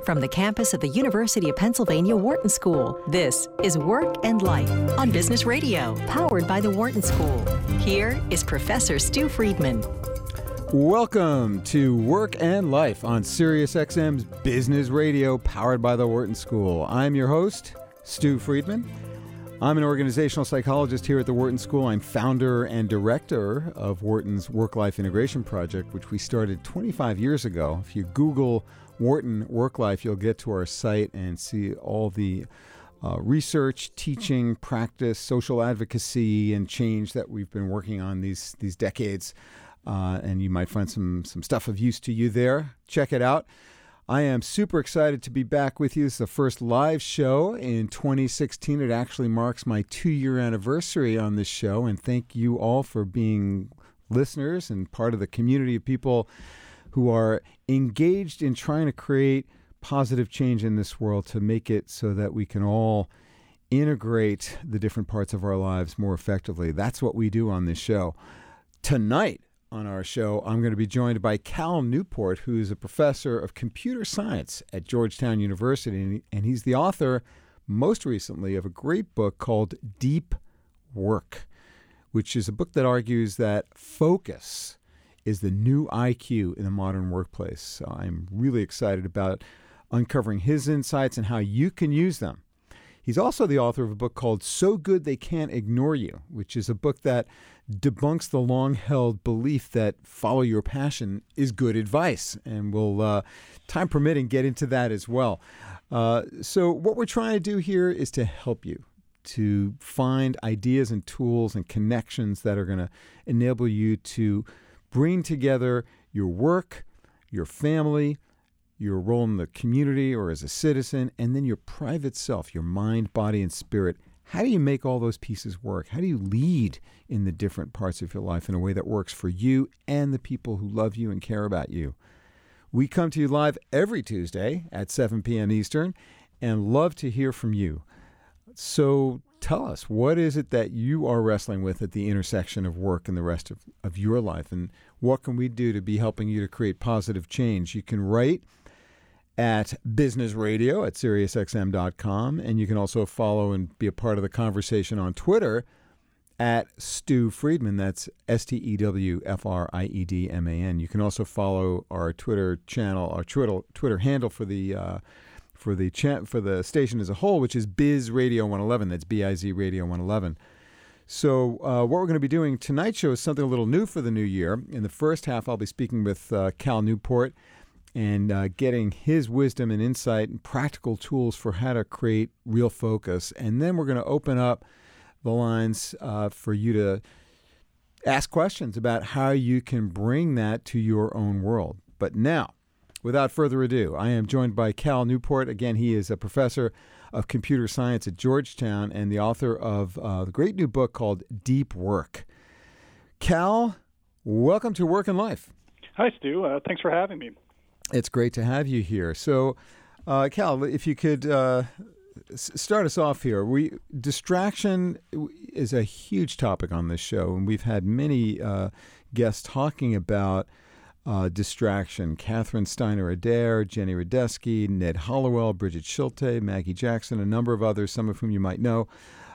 from the campus of the University of Pennsylvania Wharton School. This is Work and Life on Business Radio, powered by the Wharton School. Here is Professor Stu Friedman. Welcome to Work and Life on SiriusXM's Business Radio, powered by the Wharton School. I'm your host, Stu Friedman. I'm an organizational psychologist here at the Wharton School. I'm founder and director of Wharton's Work-Life Integration Project, which we started 25 years ago. If you Google Wharton Work-Life, you'll get to our site and see all the research, teaching, practice, social advocacy, and change that we've been working on these decades. And you might find some stuff of use to you there. Check it out. I am super excited to be back with you. This is the first live show in 2016. It actually marks my 2-year anniversary on this show. And thank you all for being listeners and part of the community of people who are engaged in trying to create positive change in this world to make it so that we can all integrate the different parts of our lives more effectively. That's what we do on this show. Tonight, on our show, I'm going to be joined by Cal Newport, who is a professor of computer science at Georgetown University, and he's the author, most recently, of a great book called Deep Work, which is a book that argues that focus is the new IQ in the modern workplace. So I'm really excited about uncovering his insights and how you can use them. He's also the author of a book called So Good They Can't Ignore You, which is a book that debunks the long-held belief that follow your passion is good advice. And we'll, time permitting, get into that as well. So what we're trying to do here is to help you to find ideas and tools and connections that are going to enable you to bring together your work, your family, your role in the community or as a citizen, and then your private self, your mind, body, and spirit. How do you make all those pieces work? How do you lead in the different parts of your life in a way that works for you and the people who love you and care about you? We come to you live every Tuesday at 7 p.m. Eastern and love to hear from you. So tell us, what is it that you are wrestling with at the intersection of work and the rest of your life? And what can we do to be helping you to create positive change? You can write at Business Radio at SiriusXM.com, and you can also follow and be a part of the conversation on Twitter at Stu Friedman. That's STEWFRIEDMAN. You can also follow our Twitter channel, our Twitter handle for the station as a whole, which is Biz Radio 111. That's BIZ Radio 111. So what we're going to be doing tonight's show is something a little new for the new year. In the first half, I'll be speaking with Cal Newport and getting his wisdom and insight and practical tools for how to create real focus. And then we're going to open up the lines for you to ask questions about how you can bring that to your own world. But now, without further ado, I am joined by Cal Newport. Again, he is a professor of computer science at Georgetown and the author of the great new book called Deep Work. Cal, welcome to Work and Life. Hi, Stu. Thanks for having me. It's great to have you here. So, Cal, if you could start us off here. Distraction is a huge topic on this show, and we've had many guests talking about distraction. Catherine Steiner-Adair, Jenny Radesky, Ned Hollowell, Bridget Schulte, Maggie Jackson, a number of others, some of whom you might know,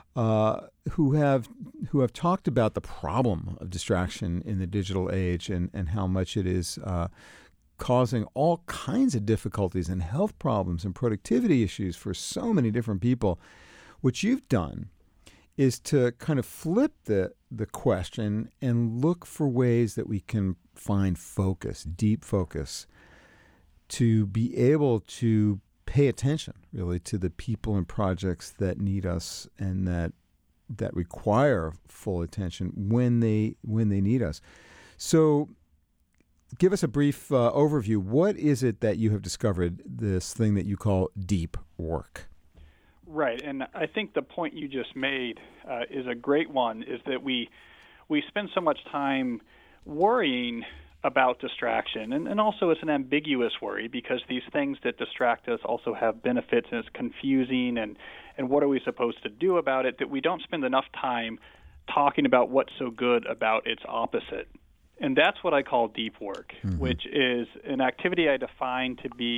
who have talked about the problem of distraction in the digital age and how much it is causing all kinds of difficulties and health problems and productivity issues for so many different people. What you've done is to kind of flip the question and look for ways that we can find focus, deep focus, to be able to pay attention really to the people and projects that need us and that require full attention when they need us. So give us a brief overview. What is it that you have discovered, this thing that you call deep work? Right, and I think the point you just made is a great one, is that we spend so much time worrying about distraction, and also it's an ambiguous worry because these things that distract us also have benefits, and it's confusing, and what are we supposed to do about it, that we don't spend enough time talking about what's so good about its opposite. And that's what I call deep work, which is an activity I define to be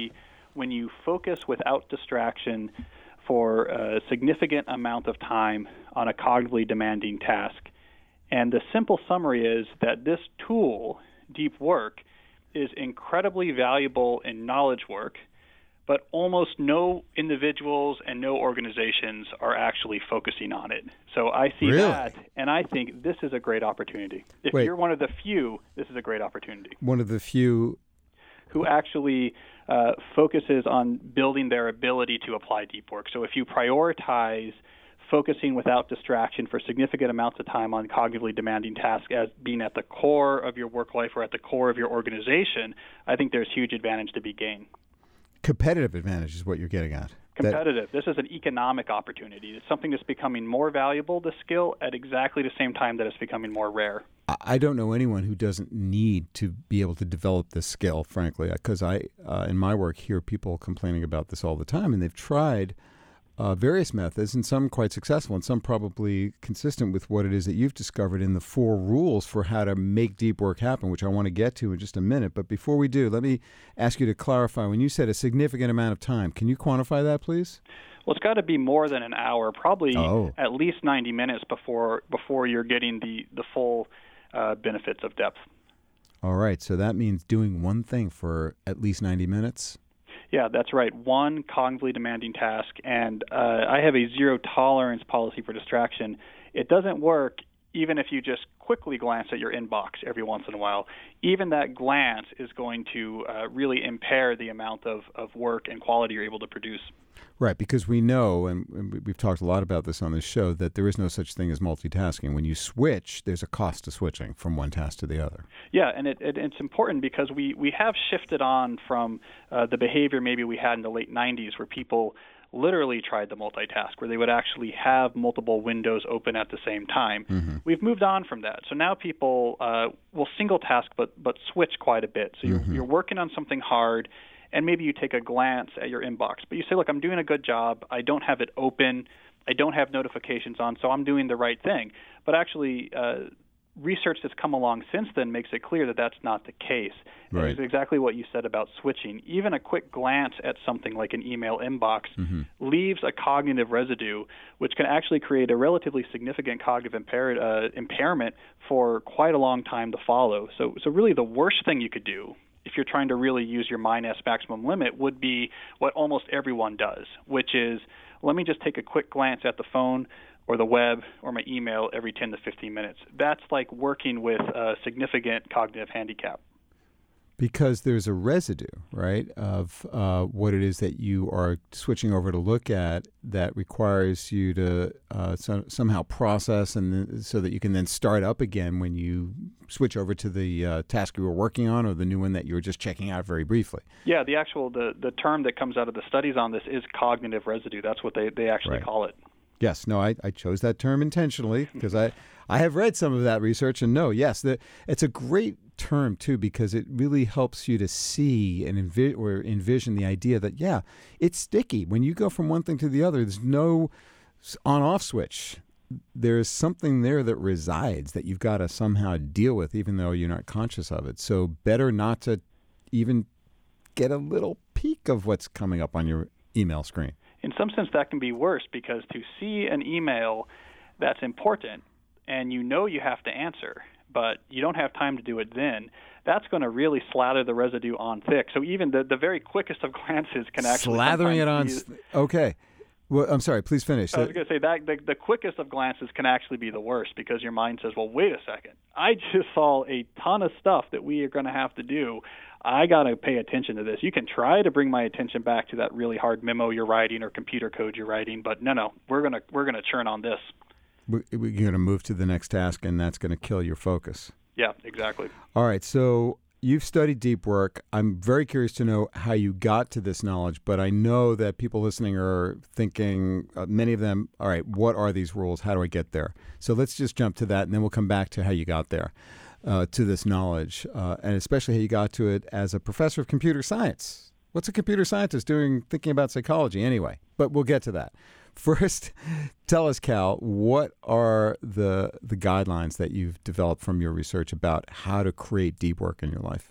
when you focus without distraction for a significant amount of time on a cognitively demanding task. And the simple summary is that this tool, deep work, is incredibly valuable in knowledge work, but almost no individuals and no organizations are actually focusing on it. So I see that, and I think this is a great opportunity. If you're one of the few, this is a great opportunity. One of the few who actually focuses on building their ability to apply deep work. So if you prioritize focusing without distraction for significant amounts of time on cognitively demanding tasks as being at the core of your work life or at the core of your organization, I think there's huge advantage to be gained. Competitive advantage is what you're getting at. Competitive. This is an economic opportunity. It's something that's becoming more valuable, the skill, at exactly the same time that it's becoming more rare. I don't know anyone who doesn't need to be able to develop this skill, frankly, because I, in my work, hear people complaining about this all the time, and they've tried various methods, and some quite successful, and some probably consistent with what it is that you've discovered in the 4 rules for how to make deep work happen, which I want to get to in just a minute. But before we do, let me ask you to clarify. When you said a significant amount of time, can you quantify that, please? Well, it's got to be more than an hour, probably at least 90 minutes before you're getting the full benefits of depth. All right, so that means doing one thing for at least 90 minutes? Yeah, that's right. One cognitively demanding task, and I have a zero-tolerance policy for distraction. It doesn't work even if you just quickly glance at your inbox every once in a while. Even that glance is going to really impair the amount of work and quality you're able to produce. Right, because we know, and we've talked a lot about this on this show, that there is no such thing as multitasking. When you switch, there's a cost to switching from one task to the other. Yeah, and it's important because we have shifted on from the behavior maybe we had in the late 90s where people literally tried to multitask, where they would actually have multiple windows open at the same time. Mm-hmm. We've moved on from that. So now people will single task but switch quite a bit. So you're working on something hard, and maybe you take a glance at your inbox. But you say, look, I'm doing a good job. I don't have it open. I don't have notifications on, so I'm doing the right thing. But actually, research that's come along since then makes it clear that that's not the case. Right. It's exactly what you said about switching. Even a quick glance at something like an email inbox leaves a cognitive residue, which can actually create a relatively significant cognitive impairment for quite a long time to follow. So really the worst thing you could do if you're trying to really use your Mind-S maximum limit would be what almost everyone does, which is let me just take a quick glance at the phone or the web or my email every 10 to 15 minutes. That's like working with a significant cognitive handicap. Because there's a residue, right, of what it is that you are switching over to look at that requires you to somehow process and so that you can then start up again when you switch over to the task you were working on or the new one that you were just checking out very briefly. Yeah, the term that comes out of the studies on this is cognitive residue. That's what they actually call it. Yes, no, I chose that term intentionally because I have read some of that research and yes, it's a great term too because it really helps you to see and envision the idea that, it's sticky. When you go from one thing to the other, there's no on-off switch. There's something there that resides that you've got to somehow deal with even though you're not conscious of it. So better not to even get a little peek of what's coming up on your email screen. In some sense, that can be worse because to see an email that's important and you know you have to answer, but you don't have time to do it then, that's going to really slather the residue on thick. So even the very quickest of glances can actually... Slathering it on... Okay. Well, I'm sorry, please finish. I was going to say that the quickest of glances can actually be the worst because your mind says, well, wait a second. I just saw a ton of stuff that we are going to have to do. I got to pay attention to this. You can try to bring my attention back to that really hard memo you're writing or computer code you're writing, but no, we're going to churn on this. We're going to move to the next task, and that's going to kill your focus. Yeah, exactly. All right, so you've studied deep work. I'm very curious to know how you got to this knowledge, but I know that people listening are thinking, many of them, all right, what are these rules? How do I get there? So let's just jump to that, and then we'll come back to how you got there. To this knowledge, and especially how you got to it as a professor of computer science. What's a computer scientist doing thinking about psychology anyway? But we'll get to that. First, tell us, Cal, what are the guidelines that you've developed from your research about how to create deep work in your life?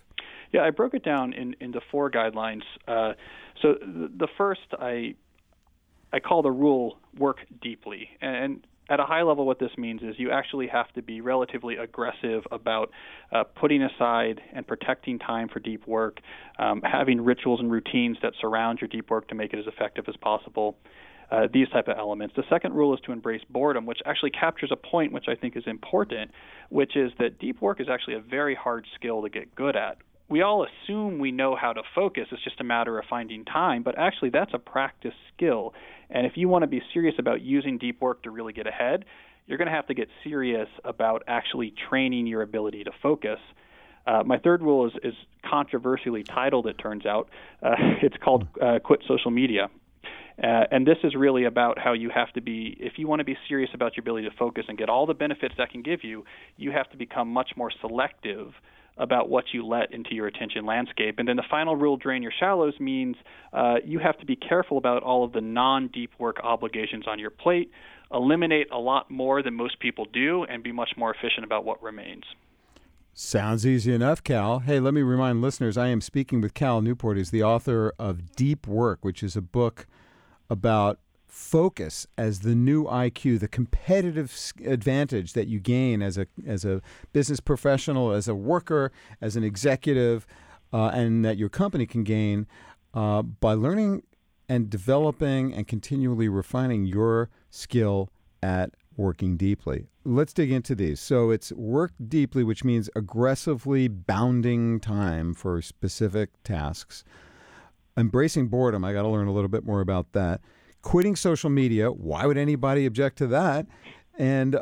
Yeah, I broke it down into 4 guidelines. So the first I call the rule work deeply. And at a high level, what this means is you actually have to be relatively aggressive about putting aside and protecting time for deep work, having rituals and routines that surround your deep work to make it as effective as possible. These type of elements. The second rule is to embrace boredom, which actually captures a point which I think is important, which is that deep work is actually a very hard skill to get good at. We all assume we know how to focus. It's just a matter of finding time, but actually that's a practice skill. And if you want to be serious about using deep work to really get ahead, you're going to have to get serious about actually training your ability to focus. My third rule is controversially titled, it turns out. It's called Quit Social Media. And this is really about how you have to be, if you want to be serious about your ability to focus and get all the benefits that can give you, you have to become much more selective about what you let into your attention landscape. And then the final rule, drain your shallows, means you have to be careful about all of the non-deep work obligations on your plate, eliminate a lot more than most people do, and be much more efficient about what remains. Sounds easy enough, Cal. Hey, let me remind listeners, I am speaking with Cal Newport. He's the author of Deep Work, which is a book about focus as the new IQ, the competitive advantage that you gain as a business professional, as a worker, as an executive, and that your company can gain by learning and developing and continually refining your skill at working deeply. Let's dig into these. So it's work deeply, which means aggressively bounding time for specific tasks. Embracing boredom, I got to learn a little bit more about that. Quitting social media, why would anybody object to that? And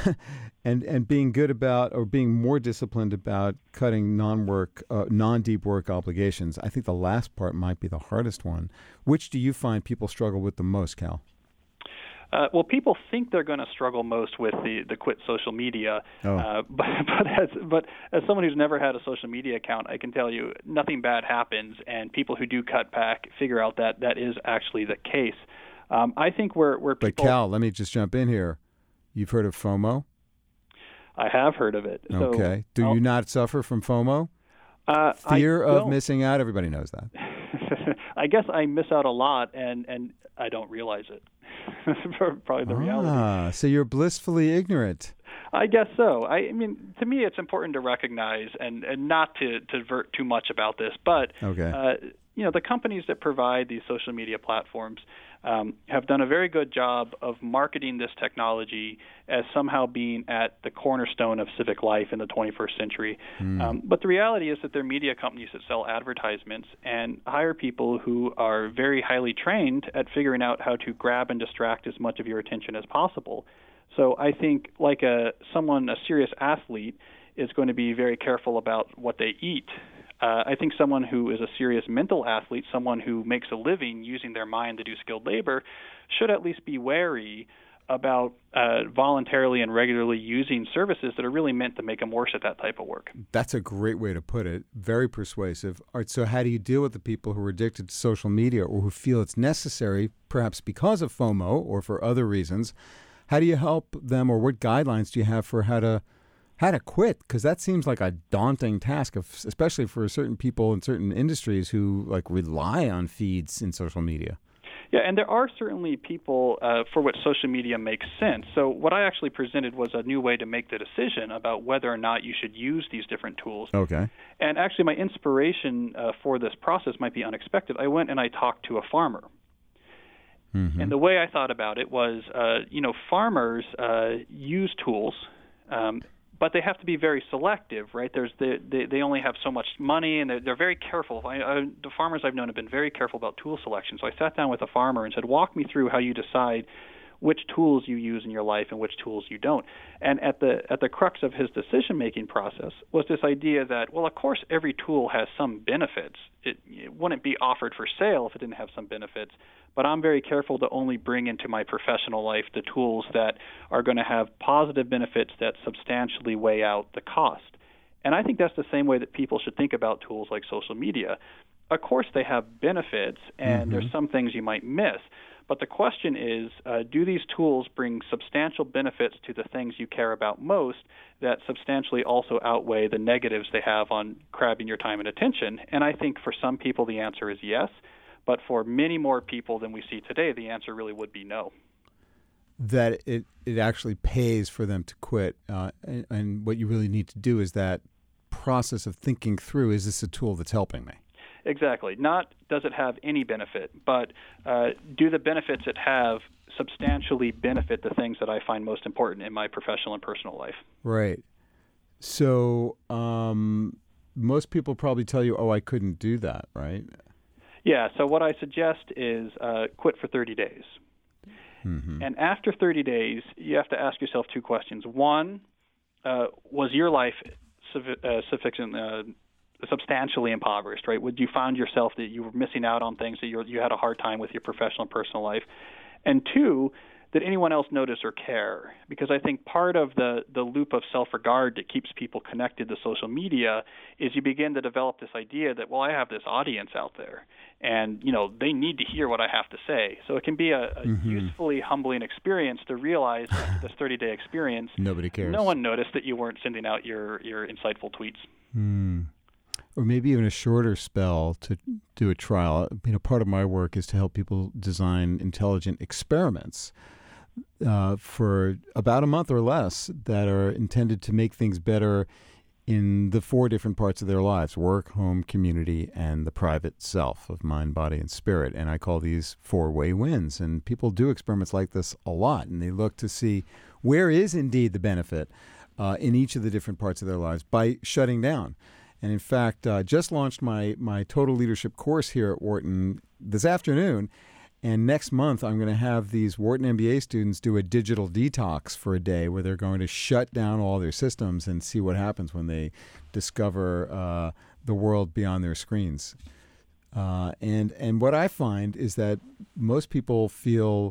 being good about, or being more disciplined about, cutting non-deep work obligations. I think the last part might be the hardest one. Which do you find people struggle with the most, Cal? Well, people think they're going to struggle most with the quit social media, but as someone who's never had a social media account, I can tell you nothing bad happens, and people who do cut back figure out that that is actually the case. I think where people... But Cal, let me just jump in here. You've heard of FOMO? I have heard of it. Okay. Do you not suffer from FOMO? Fear of missing out? Everybody knows that. I guess I miss out a lot, and I don't realize it. Probably the reality. So you're blissfully ignorant. I guess so. I mean, to me, it's important to recognize and not to divert too much about this. But the companies that provide these social media platforms have done a very good job of marketing this technology as somehow being at the cornerstone of civic life in the 21st century. But the reality is that they're media companies that sell advertisements and hire people who are very highly trained at figuring out how to grab and distract as much of your attention as possible. So I think like a serious athlete is going to be very careful about what they eat. I think someone who is a serious mental athlete, someone who makes a living using their mind to do skilled labor, should at least be wary about voluntarily and regularly using services that are really meant to make them worse at that type of work. That's a great way to put it. Very persuasive. All right, so how do you deal with the people who are addicted to social media or who feel it's necessary, perhaps because of FOMO or for other reasons? How do you help them, or what guidelines do you have for how to quit? Because that seems like a daunting task, especially for certain people in certain industries who rely on feeds in social media. Yeah, and there are certainly people for which social media makes sense. So what I actually presented was a new way to make the decision about whether or not you should use these different tools. Okay. And actually my inspiration for this process might be unexpected. I went and I talked to a farmer. Mm-hmm. And the way I thought about it was, farmers use tools, but they have to be very selective, right? They only have so much money, and they're very careful. The farmers I've known have been very careful about tool selection. So I sat down with a farmer and said, walk me through how you decide which tools you use in your life and which tools you don't. And at the crux of his decision-making process was this idea that, well, of course, every tool has some benefits. It wouldn't be offered for sale if it didn't have some benefits. But I'm very careful to only bring into my professional life the tools that are going to have positive benefits that substantially weigh out the cost. And I think that's the same way that people should think about tools like social media. Of course, they have benefits, and there's some things you might miss. But the question is, do these tools bring substantial benefits to the things you care about most that substantially also outweigh the negatives they have on grabbing your time and attention? And I think for some people the answer is yes, but for many more people than we see today, the answer really would be no. That it actually pays for them to quit, and what you really need to do is that process of thinking through, is this a tool that's helping me? Exactly. Not does it have any benefit, but do the benefits it have substantially benefit the things that I find most important in my professional and personal life? Right. So most people probably tell you, oh, I couldn't do that, right? Yeah, so what I suggest is quit for 30 days. Mm-hmm. And after 30 days, you have to ask yourself two questions. One, was your life substantially impoverished, right? Would you find yourself that you were missing out on things, that you had a hard time with your professional and personal life? And two, did anyone else notice or care? Because I think part of the loop of self-regard that keeps people connected to social media is you begin to develop this idea that, well, I have this audience out there, and they need to hear what I have to say. So it can be a usefully humbling experience to realize after this 30-day experience, nobody cares. No one noticed that you weren't sending out your insightful tweets. Or maybe even a shorter spell to do a trial. Part of my work is to help people design intelligent experiments for about a month or less that are intended to make things better in the 4 different parts of their lives: work, home, community, and the private self of mind, body, and spirit. And I call these 4-way wins. And people do experiments like this a lot, and they look to see where is indeed the benefit in each of the different parts of their lives by shutting down. And in fact, just launched my Total Leadership course here at Wharton this afternoon. And next month, I'm going to have these Wharton MBA students do a digital detox for a day where they're going to shut down all their systems and see what happens when they discover the world beyond their screens. And what I find is that most people feel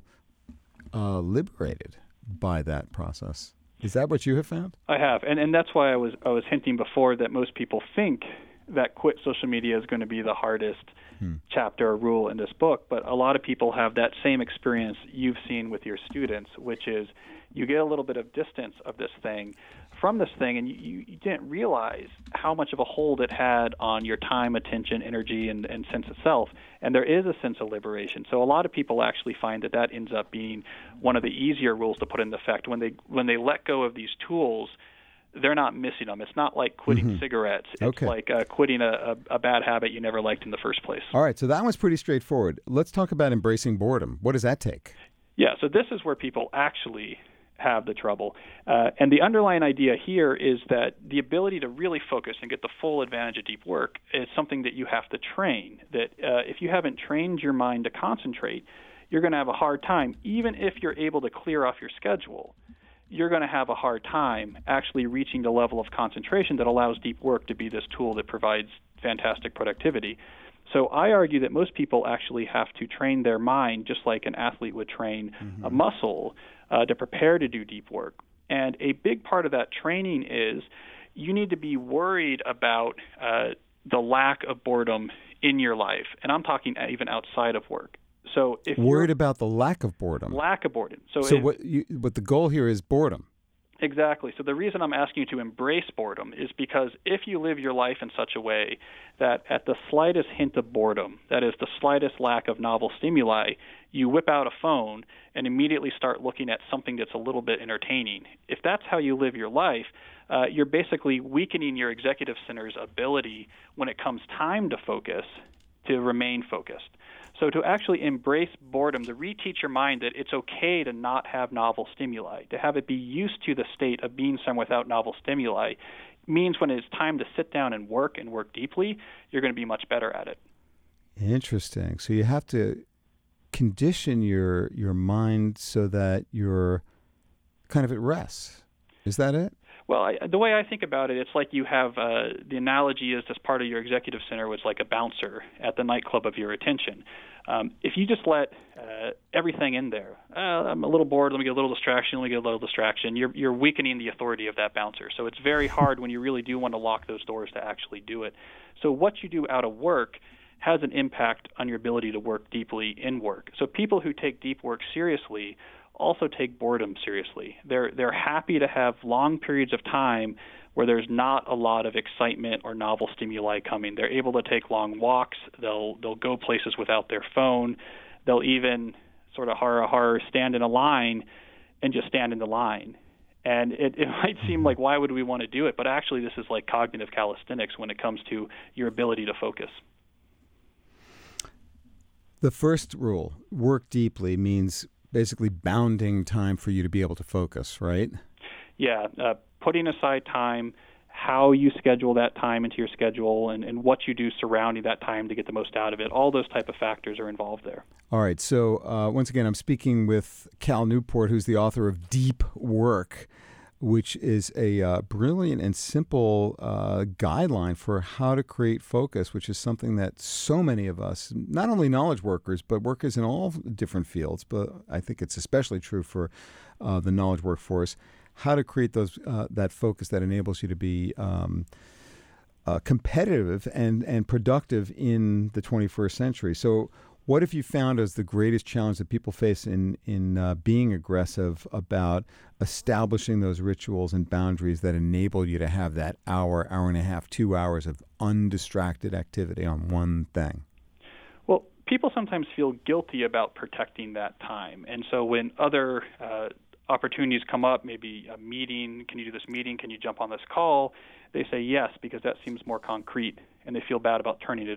liberated by that process. Is that what you have found? I have, and that's why I was hinting before that most people think that quit social media is going to be the hardest chapter or rule in this book, but a lot of people have that same experience you've seen with your students, which is you get a little bit of distance of this thing from this thing, and you didn't realize how much of a hold it had on your time, attention, energy, and sense of self. And there is a sense of liberation. So a lot of people actually find that ends up being one of the easier rules to put into effect. When they let go of these tools, they're not missing them. It's not like quitting cigarettes. It's like quitting a bad habit you never liked in the first place. All right, so that one's pretty straightforward. Let's talk about embracing boredom. What does that take? Yeah, so this is where people actually have the trouble. And the underlying idea here is that the ability to really focus and get the full advantage of deep work is something that you have to train. That if you haven't trained your mind to concentrate, you're going to have a hard time. Even if you're able to clear off your schedule, you're going to have a hard time actually reaching the level of concentration that allows deep work to be this tool that provides fantastic productivity. So I argue that most people actually have to train their mind just like an athlete would train a muscle to prepare to do deep work. And a big part of that training is you need to be worried about the lack of boredom in your life. And I'm talking even outside of work. So if worried about the lack of boredom. Lack of boredom. So what the goal here is boredom. Exactly. So the reason I'm asking you to embrace boredom is because if you live your life in such a way that at the slightest hint of boredom, that is the slightest lack of novel stimuli, you whip out a phone and immediately start looking at something that's a little bit entertaining. If that's how you live your life, you're basically weakening your executive center's ability when it comes time to focus to remain focused. So to actually embrace boredom, to reteach your mind that it's okay to not have novel stimuli, to have it be used to the state of being somewhere without novel stimuli, means when it's time to sit down and work deeply, you're going to be much better at it. Interesting. So you have to condition your mind so that you're kind of at rest. Is that it? Well, the way I think about it, it's like you have the analogy is this part of your executive center was like a bouncer at the nightclub of your attention. If you just let everything in there, I'm a little bored, let me get a little distraction, you're weakening the authority of that bouncer. So it's very hard when you really do want to lock those doors to actually do it. So what you do out of work has an impact on your ability to work deeply in work. So people who take deep work seriously also take boredom seriously. They're happy to have long periods of time where there's not a lot of excitement or novel stimuli coming. They're able to take long walks. They'll go places without their phone. They'll even sort of horror stand in a line and just stand in the line. And it might seem like, why would we want to do it? But actually, this is like cognitive calisthenics when it comes to your ability to focus. The first rule, work deeply, means basically bounding time for you to be able to focus, right? Yeah, putting aside time, how you schedule that time into your schedule, and what you do surrounding that time to get the most out of it. All those type of factors are involved there. All right. So once again, I'm speaking with Cal Newport, who's the author of Deep Work, which is a brilliant and simple guideline for how to create focus, which is something that so many of us, not only knowledge workers, but workers in all different fields, but I think it's especially true for the knowledge workforce, how to create those that focus that enables you to be competitive and productive in the 21st century. So what have you found as the greatest challenge that people face in being aggressive about establishing those rituals and boundaries that enable you to have that hour and a half, 2 hours of undistracted activity on one thing? Well, people sometimes feel guilty about protecting that time. And so when other opportunities come up, maybe a meeting, can you do this meeting, can you jump on this call? They say yes, because that seems more concrete, and they feel bad about turning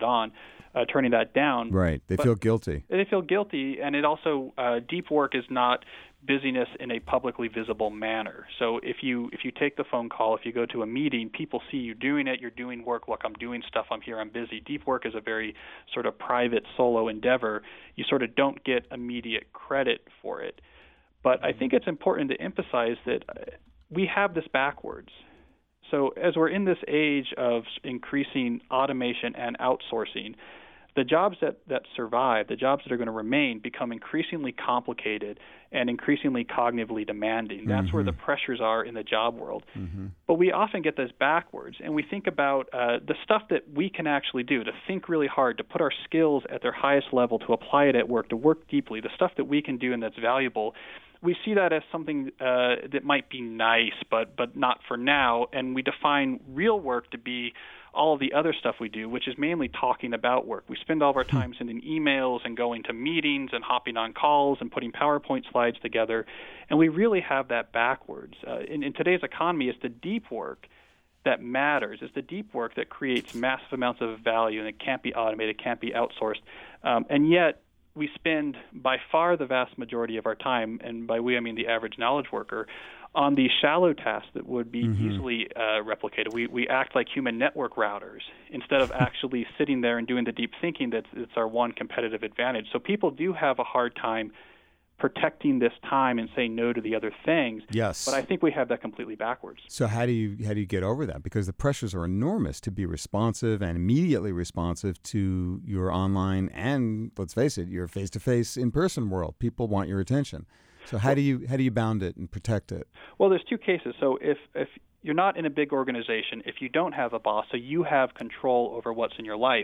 that down. Right. They feel guilty. They feel guilty, and it also, deep work is not busyness in a publicly visible manner. So if you take the phone call, if you go to a meeting, people see you doing it, you're doing work, look, I'm doing stuff, I'm here, I'm busy. Deep work is a very sort of private solo endeavor. You sort of don't get immediate credit for it. But I think it's important to emphasize that we have this backwards. So as we're in this age of increasing automation and outsourcing, the jobs that survive, the jobs that are going to remain, become increasingly complicated and increasingly cognitively demanding. That's where the pressures are in the job world. But we often get this backwards, and we think about the stuff that we can actually do, to think really hard, to put our skills at their highest level, to apply it at work, to work deeply, the stuff that we can do and that's valuable. We see that as something that might be nice, but not for now, and we define real work to be all of the other stuff we do, which is mainly talking about work. We spend all of our time sending emails and going to meetings and hopping on calls and putting PowerPoint slides together, and we really have that backwards. In today's economy, it's the deep work that matters. It's the deep work that creates massive amounts of value, and it can't be automated, can't be outsourced, and yet we spend by far the vast majority of our time, and by we I mean the average knowledge worker, on these shallow tasks that would be easily replicated. We act like human network routers instead of actually sitting there and doing the deep thinking that's our one competitive advantage. So people do have a hard time protecting this time and saying no to the other things. Yes. But I think we have that completely backwards. So how do you get over that? Because the pressures are enormous to be responsive and immediately responsive to your online and, let's face it, your face-to-face in-person world. People want your attention. So how do you bound it and protect it? Well, there's two cases. So if you're not in a big organization, if you don't have a boss, so you have control over what's in your life,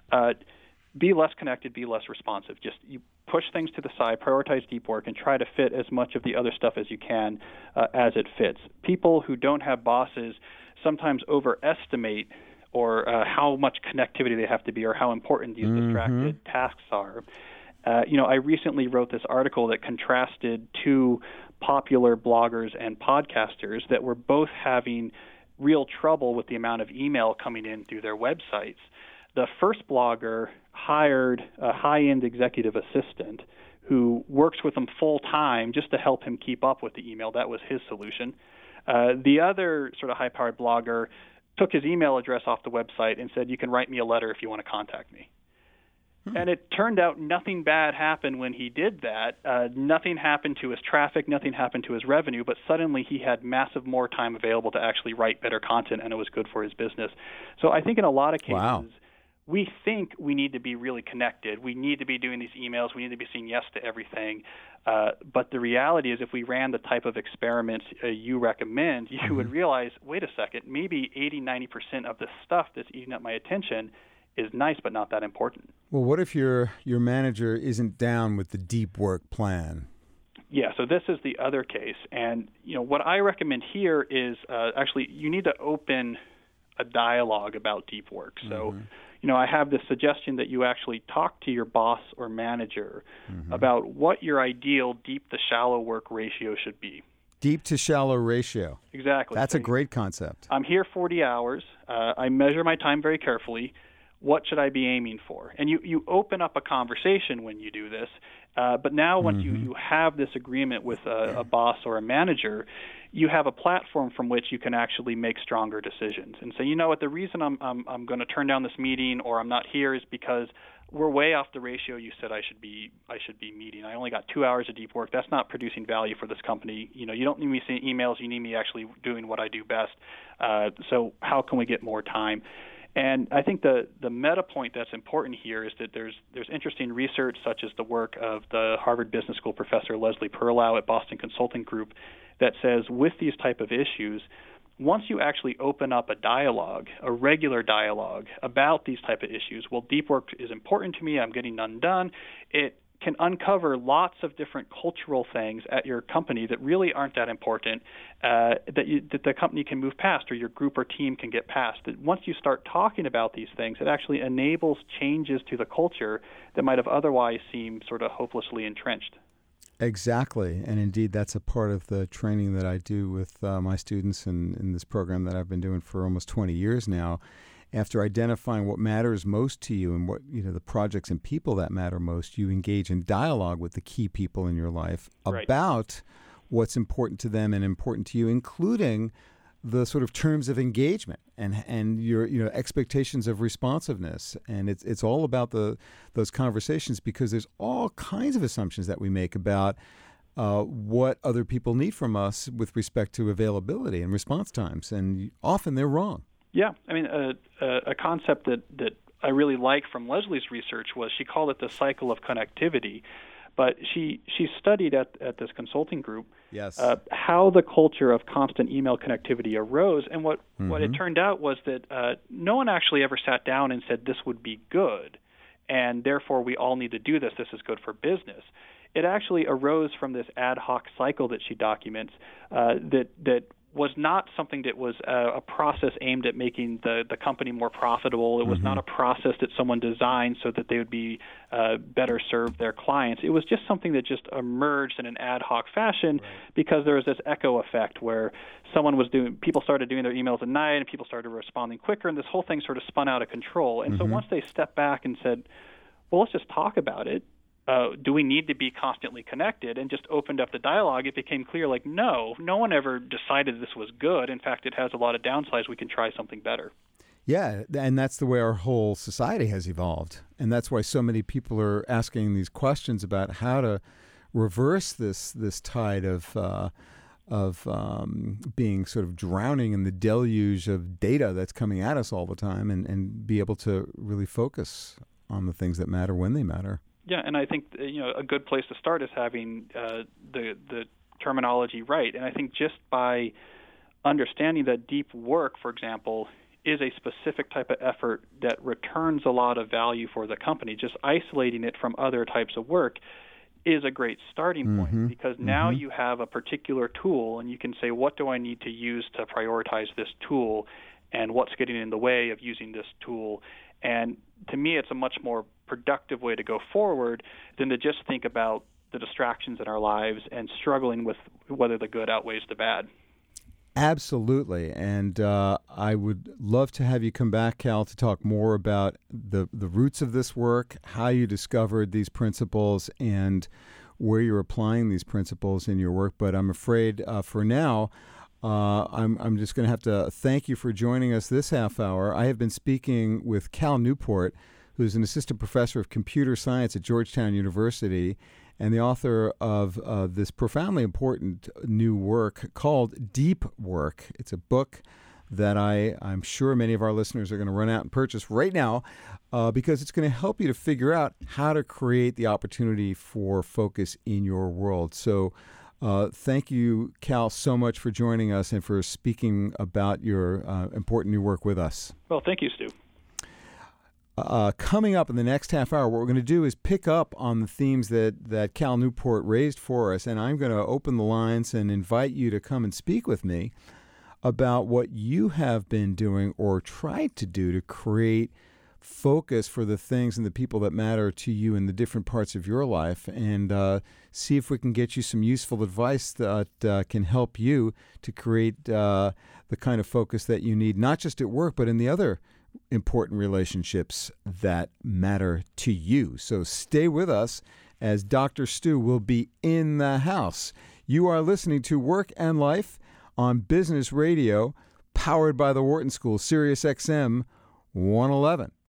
be less connected, be less responsive. Just you push things to the side, prioritize deep work, and try to fit as much of the other stuff as you can as it fits. People who don't have bosses sometimes overestimate or how much connectivity they have to be or how important these distracted tasks are. I recently wrote this article that contrasted two popular bloggers and podcasters that were both having real trouble with the amount of email coming in through their websites. The first blogger hired a high-end executive assistant who works with him full-time just to help him keep up with the email. That was his solution. The other sort of high-powered blogger took his email address off the website and said, you can write me a letter if you want to contact me. And it turned out nothing bad happened when he did that. Nothing happened to his traffic, nothing happened to his revenue, but suddenly he had massive more time available to actually write better content, and it was good for his business. So I think in a lot of cases, we think we need to be really connected. We need to be doing these emails. We need to be saying yes to everything. But the reality is if we ran the type of experiments you recommend, you would realize, wait a second, maybe 80, 90% of the stuff that's eating up my attention is nice but not that important. Well, what if your manager isn't down with the deep work plan? Yeah, so this is the other case. And, what I recommend here is actually you need to open a dialogue about deep work. So, I have this suggestion that you actually talk to your boss or manager about what your ideal deep to shallow work ratio should be. Deep to shallow ratio. Exactly. That's so a great concept. I'm here 40 hours. I measure my time very carefully. What should I be aiming for? And you open up a conversation when you do this. But now once you have this agreement with a boss or a manager, you have a platform from which you can actually make stronger decisions and say, the reason I'm going to turn down this meeting or I'm not here is because we're way off the ratio you said I should be meeting. I only got 2 hours of deep work. That's not producing value for this company. You don't need me sending emails. You need me actually doing what I do best. So how can we get more time? And I think the meta point that's important here is that there's interesting research, such as the work of the Harvard Business School professor Leslie Perlow at Boston Consulting Group, that says with these type of issues, once you actually open up a dialogue, a regular dialogue about these type of issues, well, deep work is important to me, I'm getting none done, it can uncover lots of different cultural things at your company that really aren't that important, that the company can move past or your group or team can get past. That once you start talking about these things, it actually enables changes to the culture that might have otherwise seemed sort of hopelessly entrenched. Exactly. And indeed, that's a part of the training that I do with my students in this program that I've been doing for almost 20 years now. After identifying what matters most to you and what the projects and people that matter most, you engage in dialogue with the key people in your life about what's important to them and important to you, including the sort of terms of engagement and your expectations of responsiveness. And it's all about those conversations, because there's all kinds of assumptions that we make about what other people need from us with respect to availability and response times, and often they're wrong. Yeah, I mean, a concept that I really like from Leslie's research was she called it the cycle of connectivity. But she studied at this consulting group how the culture of constant email connectivity arose. And what it turned out was that no one actually ever sat down and said this would be good, and therefore we all need to do this. This is good for business. It actually arose from this ad hoc cycle that she documents that was not something that was a process aimed at making the company more profitable. It was not a process that someone designed so that they would be better serve their clients. It was just something that just emerged in an ad hoc fashion because there was this echo effect where people started doing their emails at night and people started responding quicker, and this whole thing sort of spun out of control. And so once they stepped back and said, well, let's just talk about it. Do we need to be constantly connected, and just opened up the dialogue, it became clear, no one ever decided this was good. In fact, it has a lot of downsides. We can try something better. Yeah, and that's the way our whole society has evolved. And that's why so many people are asking these questions about how to reverse this tide of being sort of drowning in the deluge of data that's coming at us all the time, and be able to really focus on the things that matter when they matter. Yeah, and I think a good place to start is having the terminology right. And I think just by understanding that deep work, for example, is a specific type of effort that returns a lot of value for the company, just isolating it from other types of work is a great starting point, because now you have a particular tool and you can say, what do I need to use to prioritize this tool, and what's getting in the way of using this tool? And to me, it's a much more productive way to go forward than to just think about the distractions in our lives and struggling with whether the good outweighs the bad. Absolutely. And I would love to have you come back, Cal, to talk more about the roots of this work, how you discovered these principles, and where you're applying these principles in your work. But I'm afraid for now, I'm just going to have to thank you for joining us this half hour. I have been speaking with Cal Newport, who's an assistant professor of computer science at Georgetown University and the author of this profoundly important new work called Deep Work. It's a book that I'm sure many of our listeners are going to run out and purchase right now because it's going to help you to figure out how to create the opportunity for focus in your world. So thank you, Cal, so much for joining us and for speaking about your important new work with us. Well, thank you, Stu. Coming up in the next half hour, what we're going to do is pick up on the themes that Cal Newport raised for us, and I'm going to open the lines and invite you to come and speak with me about what you have been doing or tried to do to create focus for the things and the people that matter to you in the different parts of your life, and see if we can get you some useful advice that can help you to create the kind of focus that you need, not just at work, but in the other important relationships that matter to you. So stay with us as Dr. Stu will be in the house. You are listening to Work and Life on Business Radio, powered by the Wharton School, Sirius XM 111.